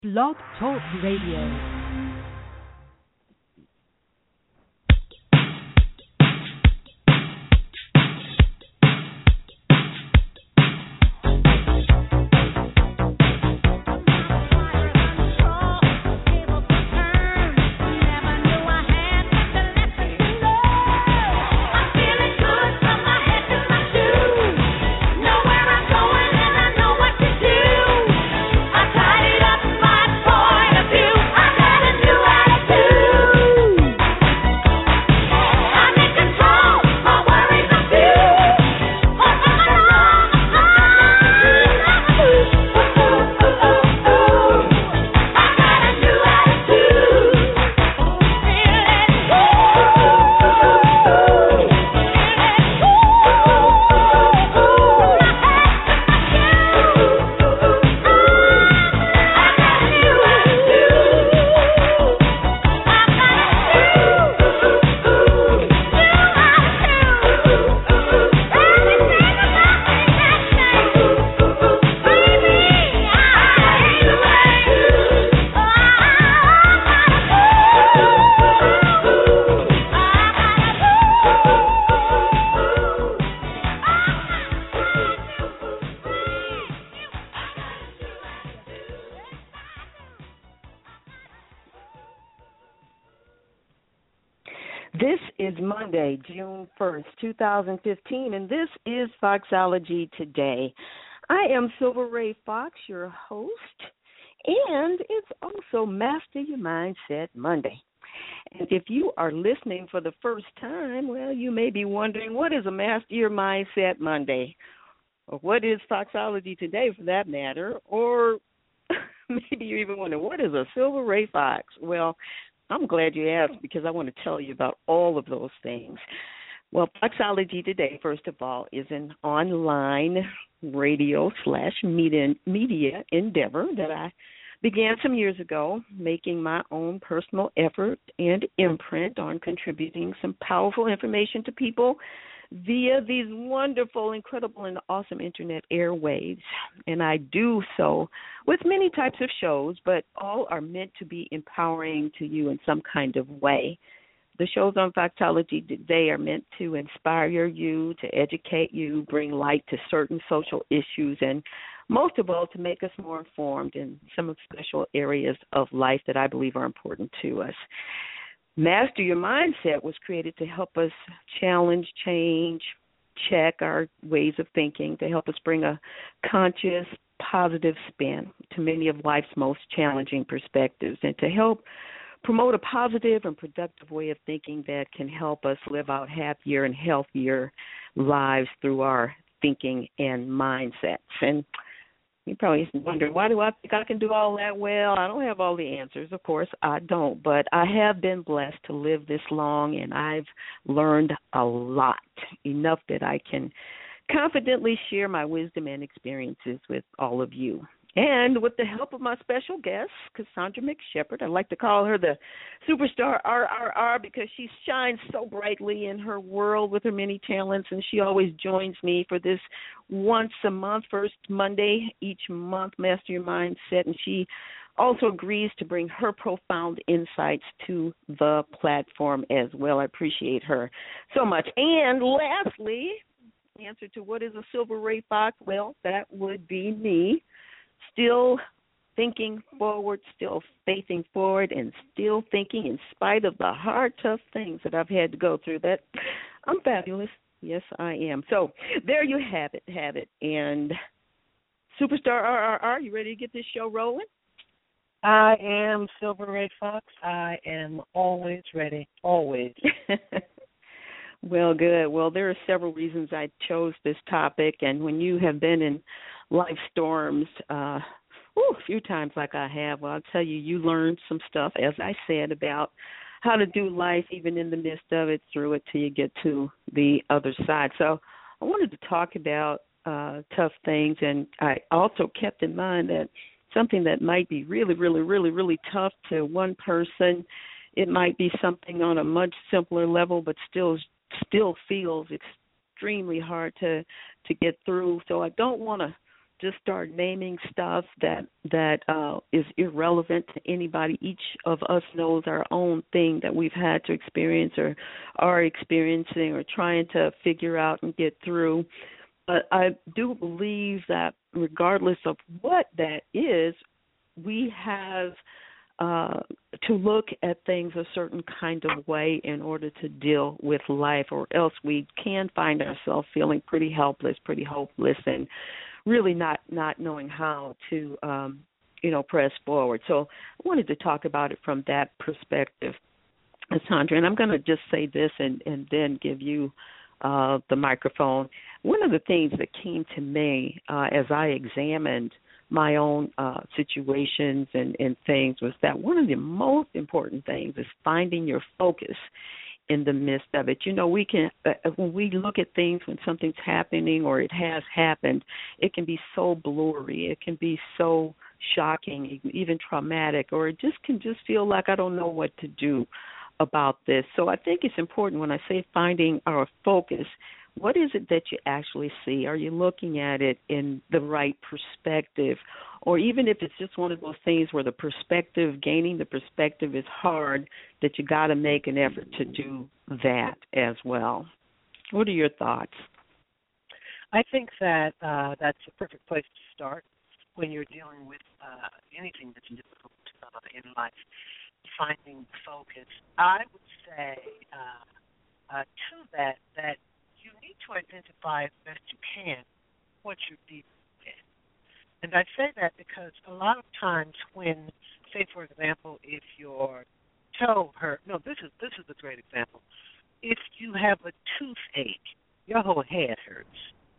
Blog Talk Radio. This is Monday, June 1st, 2015, and this is Foxology Today. I am Silver Ray Fox, your host, and it's also Master Your Mindset Monday. And if you are listening for the first time, well, you may be wondering, what is a Master Your Mindset Monday? Or what is Foxology Today, for that matter? Or maybe you're even wondering, what is a Silver Ray Fox? Well, I'm glad you asked, because I want to tell you about all of those things. Well, Foxology Today, first of all, is an online radio/media endeavor that I began some years ago, making my own personal effort and imprint on contributing some powerful information to people via these wonderful, incredible, and awesome Internet airwaves. And I do so with many types of shows, but all are meant to be empowering to you in some kind of way. The shows on Foxology Today are meant to inspire you, to educate you, bring light to certain social issues, and most of all, to make us more informed in some special areas of life that I believe are important to us. Master Your Mindset was created to help us challenge, change, check our ways of thinking, to help us bring a conscious, positive spin to many of life's most challenging perspectives, and to help promote a positive and productive way of thinking that can help us live out happier and healthier lives through our thinking and mindsets. And you probably wonder, why do I think I can do all that? Well, I don't have all the answers. Of course, I don't. But I have been blessed to live this long, and I've learned a lot, enough that I can confidently share my wisdom and experiences with all of you. And with the help of my special guest, Cassandra McShepard, I like to call her the superstar RRR because she shines so brightly in her world with her many talents, and she always joins me for this once a month, first Monday each month, Master Your Mindset, and she also agrees to bring her profound insights to the platform as well. I appreciate her so much. And lastly, answer to what is a Silver Ray Fox? Well, that would be me. Still thinking forward, still faithing forward, and still thinking in spite of the hard, tough things that I've had to go through, that I'm fabulous. Yes, I am. So there you have it. And Superstar RRR, you ready to get this show rolling? I am Silver Ray Fox. I am always ready, always. Well, good. Well, there are several reasons I chose this topic, and when you have been in life storms a few times like I have, well, I'll tell you, you learn some stuff, as I said, about how to do life even in the midst of it, through it, till you get to the other side. So I wanted to talk about tough things, and I also kept in mind that something that might be really, really, really, really tough to one person, it might be something on a much simpler level, but still feels extremely hard to get through. So I don't want to just start naming stuff that is irrelevant to anybody. Each of us knows our own thing that we've had to experience or are experiencing or trying to figure out and get through. But I do believe that regardless of what that is, we have to look at things a certain kind of way in order to deal with life, or else we can find ourselves feeling pretty helpless, pretty hopeless, and really not knowing how to, press forward. So I wanted to talk about it from that perspective, Sandra. And I'm going to just say this and then give you the microphone. One of the things that came to me as I examined my own situations and things was that one of the most important things is finding your focus in the midst of it. We can, when we look at things, when something's happening or it has happened, it can be so blurry. It can be so shocking, even traumatic, or it can feel like I don't know what to do about this. So I think it's important when I say finding our focus, what is it that you actually see? Are you looking at it in the right perspective? Or even if it's just one of those things where gaining the perspective is hard, that you got to make an effort to do that as well. What are your thoughts? I think that that's a perfect place to start when you're dealing with anything that's difficult in life, finding focus. I would say to that you need to identify as best you can what you're dealing with. And I say that because a lot of times when, say, for example, if your toe hurt, this is a great example. If you have a toothache, your whole head hurts.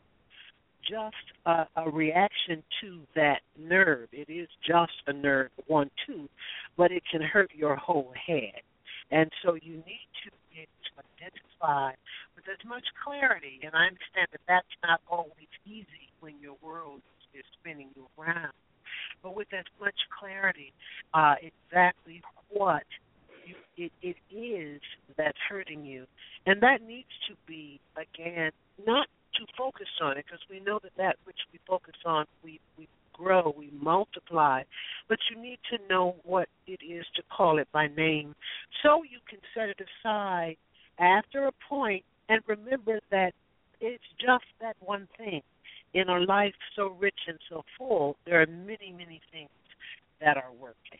Just a reaction to that nerve. It is just a nerve, one tooth, but it can hurt your whole head. And so you need to be able to identify with as much clarity, and I understand that that's not always easy when your world is spinning you around, but with as much clarity, exactly what it is that's hurting you. And that needs to be, again, not to focus on it, because we know that which we focus on, we grow, we multiply, but you need to know what it is to call it by name so you can set it aside after a point and remember that it's just that one thing. In a life so rich and so full, there are many, many things that are working.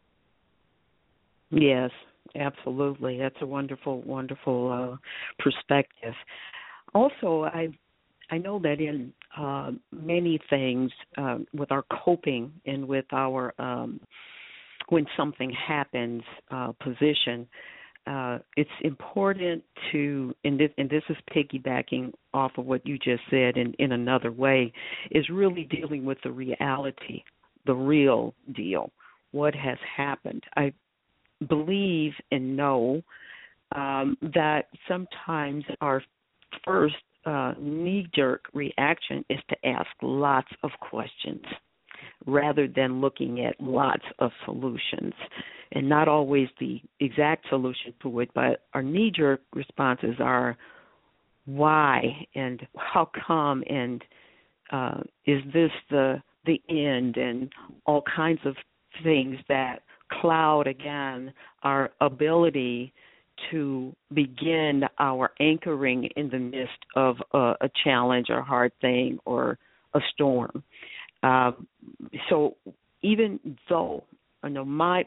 Yes, absolutely. That's a wonderful, wonderful perspective. Also, I know that in many things with our coping and with our when something happens position, it's important to, and this is piggybacking off of what you just said in another way, is really dealing with the reality, the real deal, what has happened. I believe and know that sometimes our first knee-jerk reaction is to ask lots of questions rather than looking at lots of solutions, and not always the exact solution to it, but our knee-jerk responses are why and how come and is this the end, and all kinds of things that cloud, again, our ability to begin our anchoring in the midst of a challenge or a hard thing or a storm. So even though my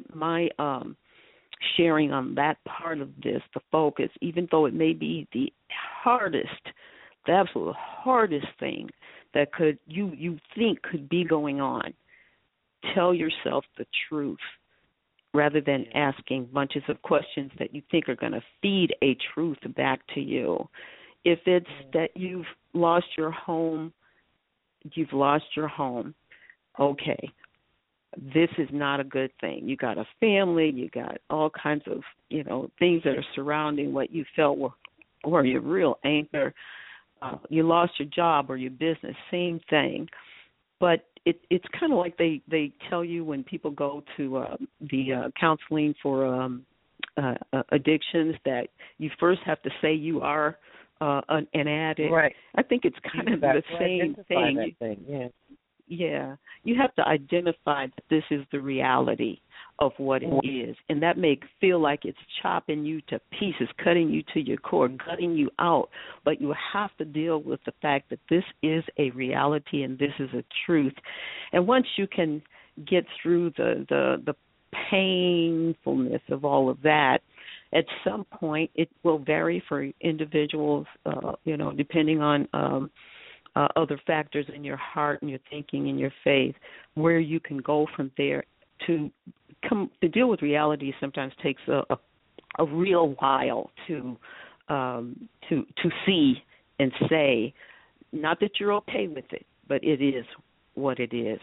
sharing on that part of this, the focus, even though it may be the absolute hardest thing that you think could be going on, tell yourself the truth rather than asking bunches of questions that you think are going to feed a truth back to you. If it's that you've lost your home, okay, this is not a good thing. You got a family, you got all kinds of, things that are surrounding what you felt were your real anchor. You lost your job or your business, same thing. But it's kind of like they tell you when people go to the counseling for addictions that you first have to say you are an addict. Right. I think it's kind of the same thing. That thing. Yeah. Yeah, you have to identify that this is the reality of what it is, and that may feel like it's chopping you to pieces, cutting you to your core, cutting you out, but you have to deal with the fact that this is a reality and this is a truth. And once you can get through the painfulness of all of that, at some point it will vary for individuals, depending on other factors in your heart and your thinking and your faith, where you can go from there. To deal with reality sometimes takes a real while to see and say, not that you're okay with it, but it is what it is.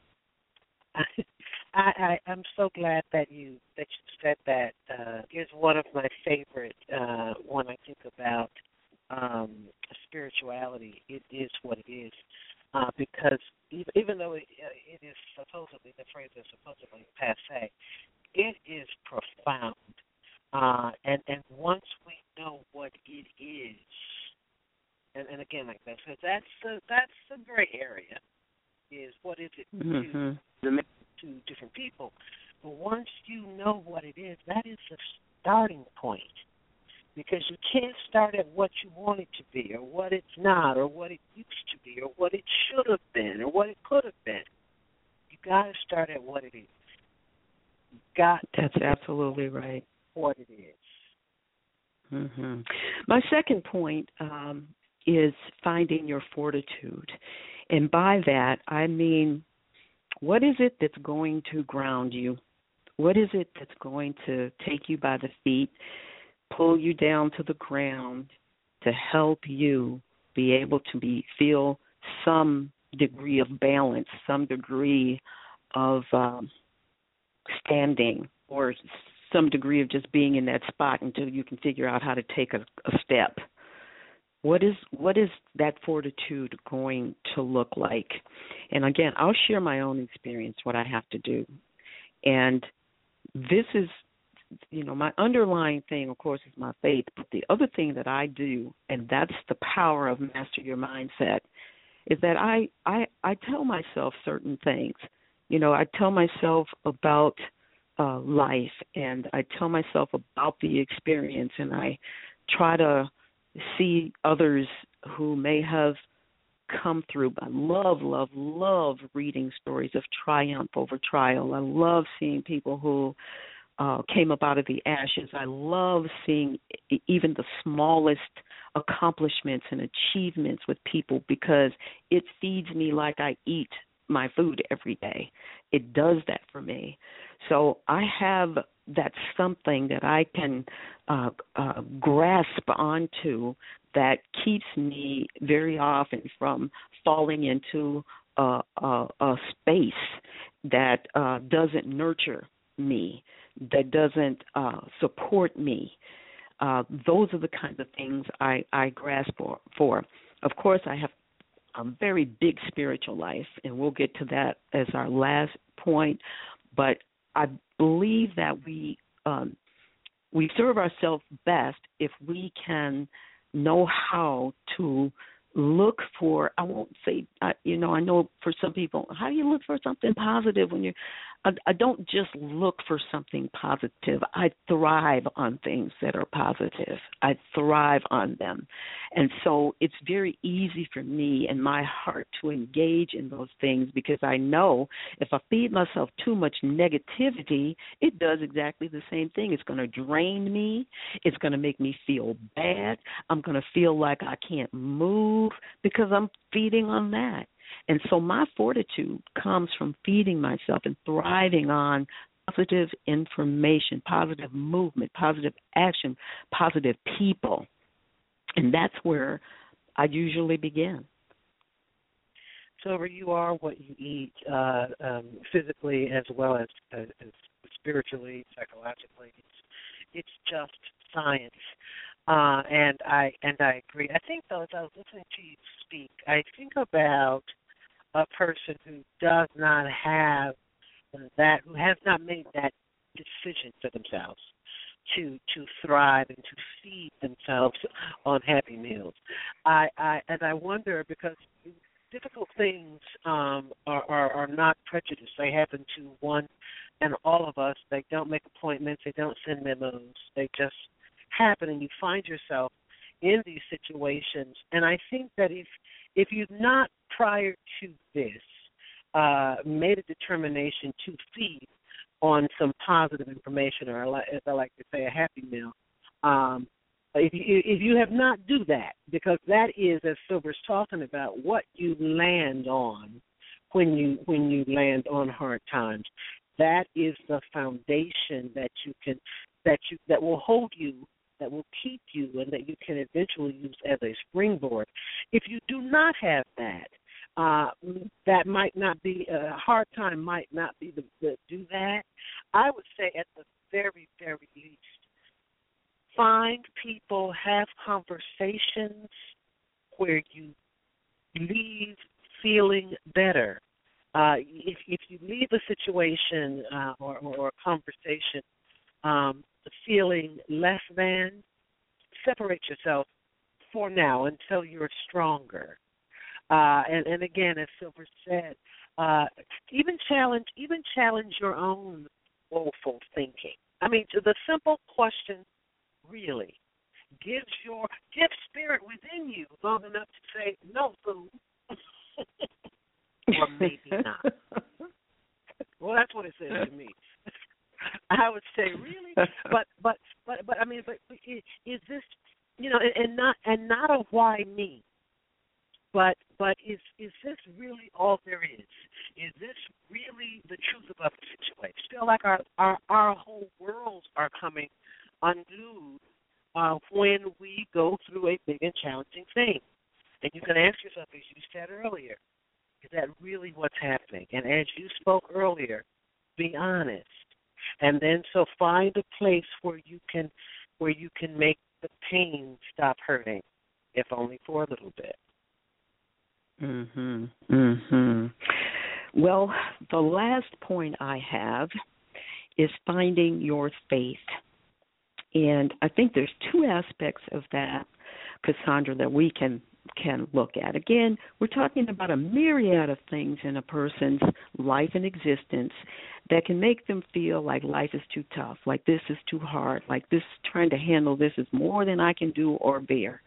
I'm so glad that you said that. It's one of my favorite when I think about spirituality. It is what it is, because even though it is supposedly, the phrase is supposedly passé, it is profound. And once we know what it is, and again, like that, so that's the gray area. Is what is it to different people? But once you know what it is, that is the starting point. Because you can't start at what you want it to be, or what it's not, or what it used to be, or what it should have been, or what it could have been. You got to start at what it is. That's absolutely right. What it is. Mm-hmm. My second point is finding your fortitude. And by that, I mean, what is it that's going to ground you? What is it that's going to take you by the feet, pull you down to the ground, to help you be able to feel some degree of balance, some degree of standing, or some degree of just being in that spot until you can figure out how to take a step? What is that fortitude going to look like? And again, I'll share my own experience, what I have to do. And this is, my underlying thing, of course, is my faith. But the other thing that I do, and that's the power of Master Your Mindset, is that I tell myself certain things. I tell myself about life, and I tell myself about the experience, and I try to see others who may have come through. I love reading stories of triumph over trial. I love seeing people who came up out of the ashes. I love seeing even the smallest accomplishments and achievements with people, because it feeds me like I eat my food every day. It does that for me. So I have that something that I can grasp onto that keeps me very often from falling into a space that doesn't nurture me, that doesn't support me. Those are the kinds of things I grasp for. Of course, I have a very big spiritual life, and we'll get to that as our last point. But I believe that we serve ourselves best if we can know how to look for, I won't say, I know for some people, how do you look for something positive when I don't just look for something positive. I thrive on things that are positive. I thrive on them. And so it's very easy for me and my heart to engage in those things, because I know if I feed myself too much negativity, it does exactly the same thing. It's going to drain me. It's going to make me feel bad. I'm going to feel like I can't move because I'm feeding on that. And so my fortitude comes from feeding myself and thriving on positive information, positive movement, positive action, positive people. And that's where I usually begin. So you are what you eat, physically as well as spiritually, psychologically. It's just science. And I agree. I think, though, as I was listening to you speak, I think about a person who does not have that, who has not made that decision for themselves, to thrive and to feed themselves on Happy Meals. I wonder because difficult things are not prejudice. They happen to one and all of us. They don't make appointments. They don't send memos. They just happen, and you find yourself in these situations. And I think that if you've not prior to this made a determination to feed on some positive information, or as I like to say, a Happy Meal, if you have not do that, because that is, as Silver's talking about, what you land on when you land on hard times. That is the foundation that will hold you, that will keep you, and that you can eventually use as a springboard. If you do not have that, that might not be a hard time. Might not be the do that. I would say at the very, very least, find people, have conversations where you leave feeling better. If you leave a situation or a conversation feeling less than, separate yourself for now until you're stronger. And again, as Silver said, even challenge your own woeful thinking. I mean, the simple question really gives spirit within you long enough to say no food, or maybe not. Well, that's what it says to me. I would say really, but I mean, but is this, and not a why me, but is this really all there is? Is this really the truth about the situation? Feel like our whole worlds are coming unglued when we go through a big and challenging thing. And you can ask yourself, as you said earlier, is that really what's happening? And as you spoke earlier, be honest. And then so find a place where you can make the pain stop hurting, if only for a little bit. Mhm. Mhm. Well, the last point I have is finding your faith. And I think there's two aspects of that, Cassandra, that we can look at. Again, we're talking about a myriad of things in a person's life and existence that can make them feel like life is too tough, like this is too hard, like this trying to handle this is more than I can do or bear.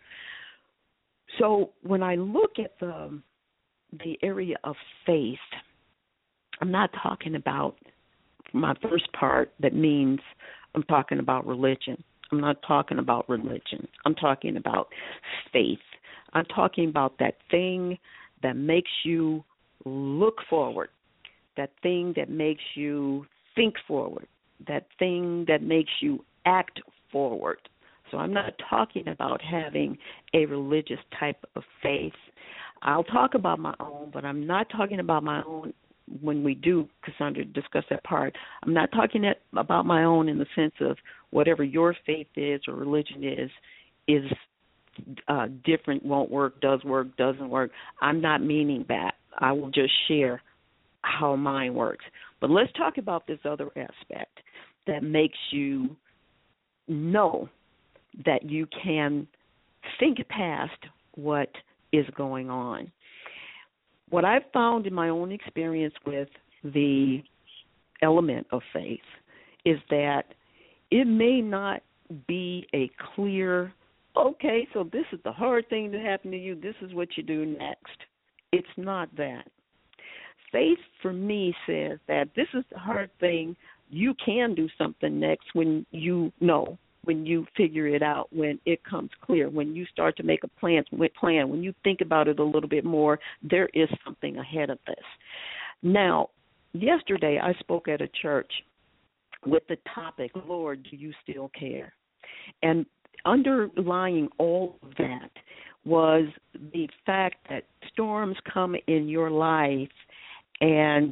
So when I look at the area of faith, I'm not talking about my first part that means I'm talking about religion. I'm not talking about religion. I'm talking about faith. I'm talking about that thing that makes you look forward, that thing that makes you think forward, that thing that makes you act forward. So I'm not talking about having a religious type of faith. I'll talk about my own, but I'm not talking about my own when we do, Cassandra, discuss that part. I'm not talking about my own in the sense of whatever your faith is or religion is different, won't work, does work, doesn't work. I'm not meaning that. I will just share how mine works. But let's talk about this other aspect that makes you know that you can think past what is going on. What I've found in my own experience with the element of faith is that it may not be a clear, okay, so this is the hard thing that happened to you, this is what you do next. It's not that. Faith for me says that this is the hard thing, you can do something next when you know, when you figure it out, when it comes clear, when you start to make a plan, when you think about it a little bit more, there is something ahead of this. Now, yesterday I spoke at a church with the topic, Lord, do you still care? And underlying all of that was the fact that storms come in your life and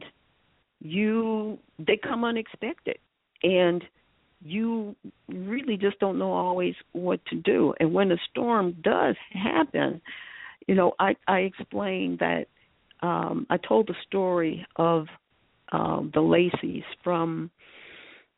they come unexpected. And you really just don't know always what to do. And when a storm does happen, I explained that I told the story of the Lacey's from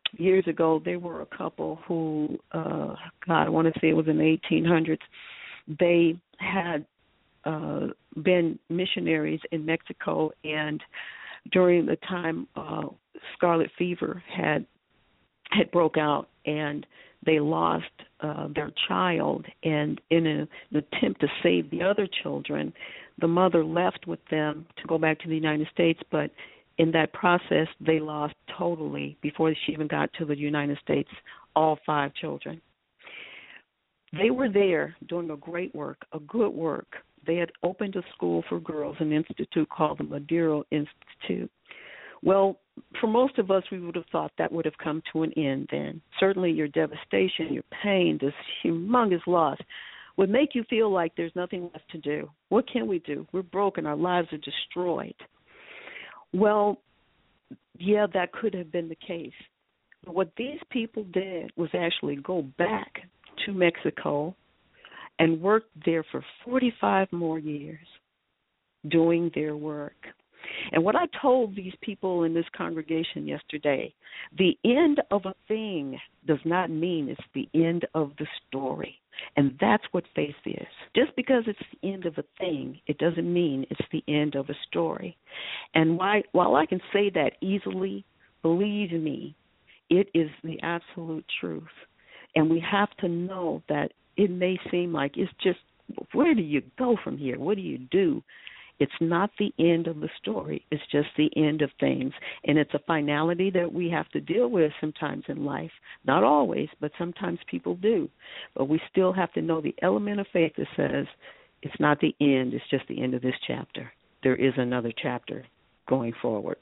years ago, there were a couple who, God, I want to say it was in the 1800s. They had been missionaries in Mexico, and during the time scarlet fever had broke out, and they lost their child, and in an attempt to save the other children, the mother left with them to go back to the United States, but in that process, they lost totally, before she even got to the United States, all 5 children. They were there doing a great work, a good work. They had opened a school for girls, an institute called the Madero Institute. Well, for most of us, we would have thought that would have come to an end then. Certainly your devastation, your pain, this humongous loss would make you feel like there's nothing left to do. What can we do? We're broken. Our lives are destroyed. Well, yeah, that could have been the case. But what these people did was actually go back to Mexico and worked there for 45 more years doing their work. And what I told these people in this congregation yesterday, the end of a thing does not mean it's the end of the story. And that's what faith is. Just because it's the end of a thing, it doesn't mean it's the end of a story. And while I can say that easily, believe me, it is the absolute truth. And we have to know that it may seem like it's just, where do you go from here? What do you do? It's not the end of the story. It's just the end of things. And it's a finality that we have to deal with sometimes in life. Not always, but sometimes people do. But we still have to know the element of faith that says it's not the end, it's just the end of this chapter. There is another chapter going forward.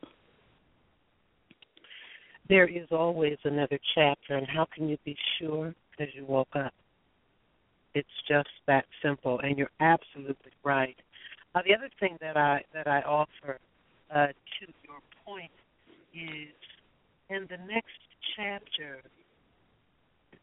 There is always another chapter, and how can you be sure? Because you woke up. It's just that simple, and you're absolutely right. The other thing that I offer to your point is, in the next chapter, it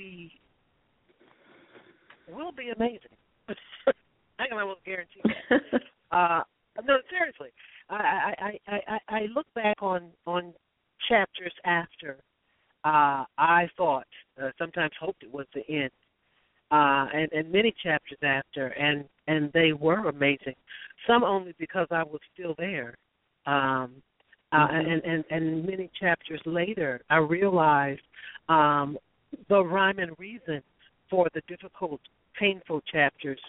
will be amazing. I can almost guarantee that. No, seriously. I look back on chapters after I thought, sometimes hoped it was the end. And many chapters after, and they were amazing. Some only because I was still there. And many chapters later, I realized the rhyme and reason for the difficult, painful chapters.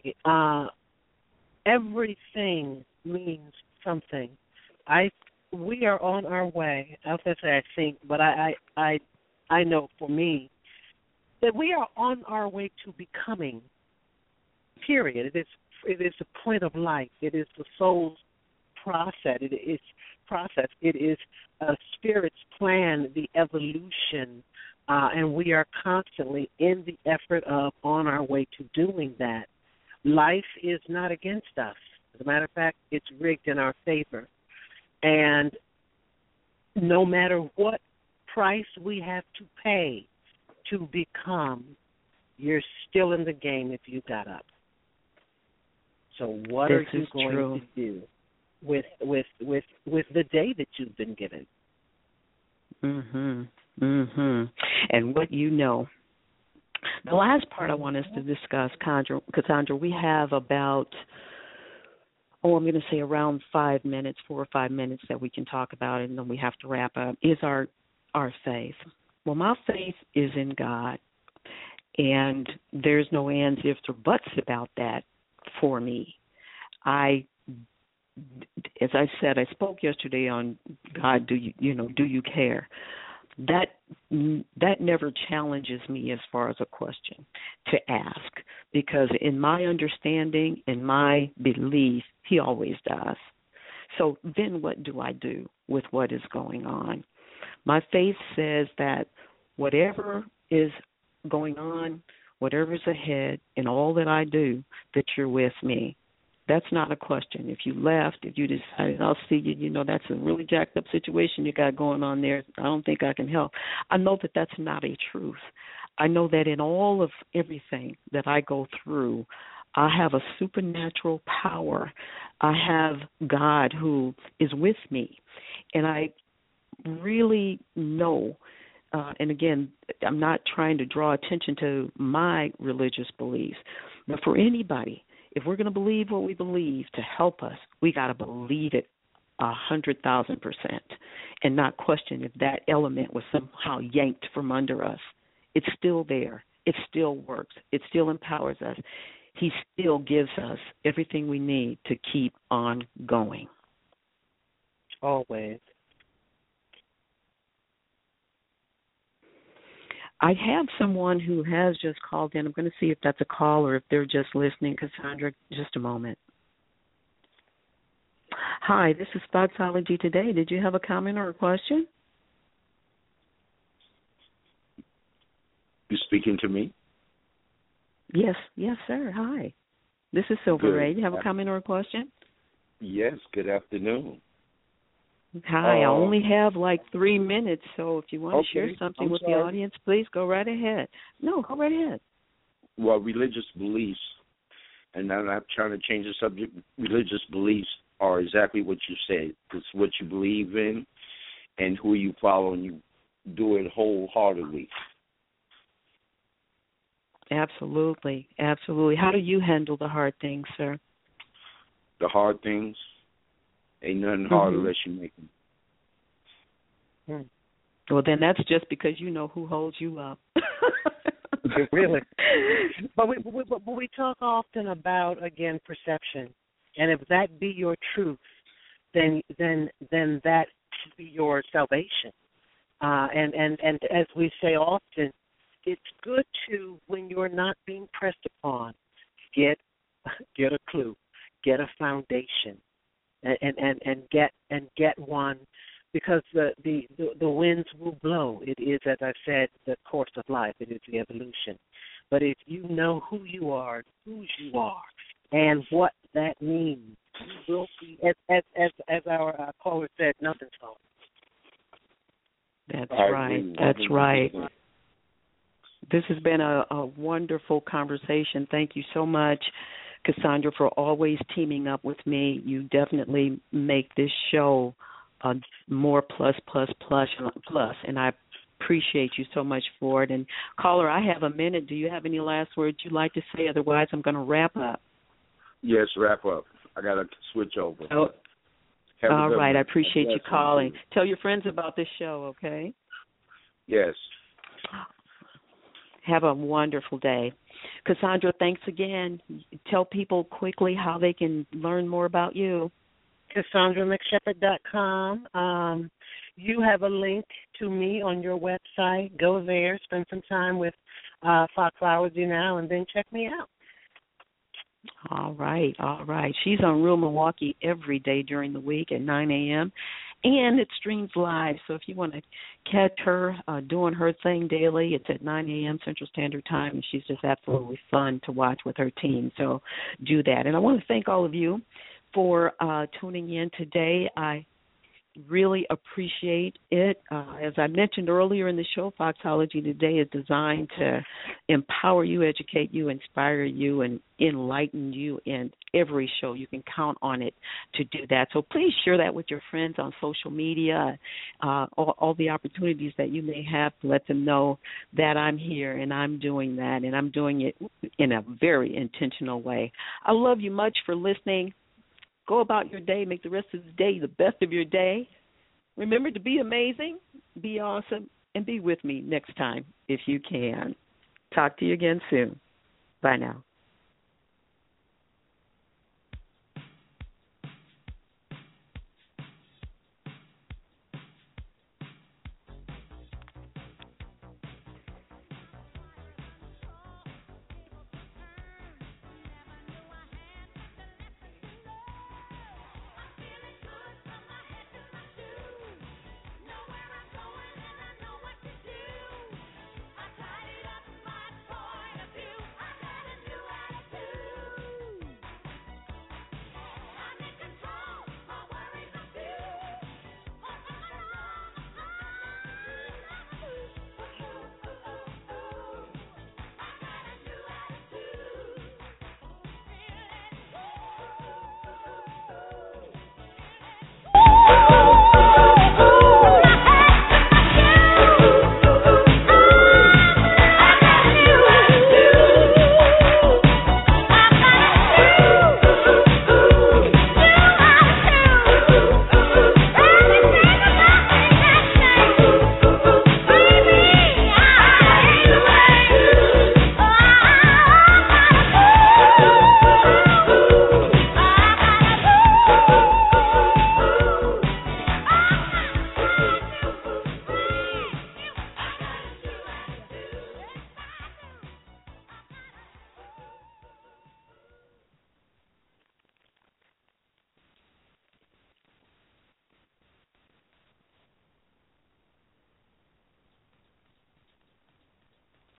Everything means something. We are on our way. I was going to say I think, but I know for me, that we are on our way to becoming, period. It is the point of life. It is the soul's process. It is a spirit's plan, the evolution, and we are constantly in the effort of on our way to doing that. Life is not against us. As a matter of fact, it's rigged in our favor. And no matter what price we have to pay to become, you're still in the game if you got up. So what are you going to do with the day that you've been given? And what you know. The last part I want us to discuss, Cassandra, we have about, I'm going to say around 4 or 5 minutes that we can talk about it, and then we have to wrap up, is our faith. Well, my faith is in God, and there's no ands, ifs, or buts about that for me. As I said, I spoke yesterday on God, do you care? That never challenges me as far as a question to ask, because in my understanding, in my belief, He always does. So then what do I do with what is going on? My faith says that whatever is going on, whatever's ahead, and all that I do, that you're with me. That's not a question. If you left, if you decided, I'll see you, that's a really jacked up situation you got going on there, I don't think I can help. I know that that's not a truth. I know that in all of everything that I go through, I have a supernatural power. I have God who is with me. And I really know and again, I'm not trying to draw attention to my religious beliefs, but for anybody, if we're going to believe what we believe to help us, we got to believe it 100,000% and not question if that element was somehow yanked from under us. It's still there. It still works. It still empowers us. He still gives us everything we need to keep on going. Always. I have someone who has just called in. I'm going to see if that's a call or if they're just listening. Cassandra, just a moment. Hi, this is Foxology Today. Did you have a comment or a question? You speaking to me? Yes, sir. Hi. This is Silver Good. Ray. Do you have a comment or a question? Yes, good afternoon. Hi, I only have like 3 minutes, so if you want to share something with sorry. the audience, please go right ahead. No, go right ahead. Well, religious beliefs, and I'm not trying to change the subject, religious beliefs are exactly what you said. It's what you believe in and who you follow, and you do it wholeheartedly. Absolutely, absolutely. How do you handle the hard things, sir? The hard things, ain't nothing hard unless you make them. Well, then that's just because you know who holds you up. Really? But we talk often about, again, perception. And if that be your truth, then that should be your salvation. And as we say often, it's good to, when you're not being pressed upon, get a clue, get a foundation, and get one, because the winds will blow. It is, as I said, the course of life. It is the evolution. But if you know who you are, whose you are, and what that means, you will be, as our caller said, nothing's wrong. That's right. That's right. This has been a wonderful conversation. Thank you so much, Cassandra, for always teaming up with me. You definitely make this show more plus, and I appreciate you so much for it. And, caller, I have a minute. Do you have any last words you'd like to say? Otherwise, I'm going to wrap up. Yes, wrap up. I got to switch over. Oh, all right. one. I appreciate you calling. Tell your friends about this show, okay? Yes. Have a wonderful day. Cassandra, thanks again. Tell people quickly how they can learn more about you. CassandraMcShepard.com. You have a link to me on your website. Go there, spend some time with Foxology Now, and then check me out. All right. She's on Real Milwaukee every day during the week at 9 a.m., and it streams live. So if you want to catch her doing her thing daily, it's at 9 a.m. Central Standard Time, and she's just absolutely fun to watch with her team. So do that. And I want to thank all of you for tuning in today. I really appreciate it. As I mentioned earlier in the show, Foxology Today is designed to empower you, educate you, inspire you, and enlighten you in every show. You can count on it to do that. So please share that with your friends on social media, all the opportunities that you may have to let them know that I'm here and I'm doing that, and I'm doing it in a very intentional way. I love you much for listening. Go about your day. Make the rest of the day the best of your day. Remember to be amazing, be awesome, and be with me next time if you can. Talk to you again soon. Bye now.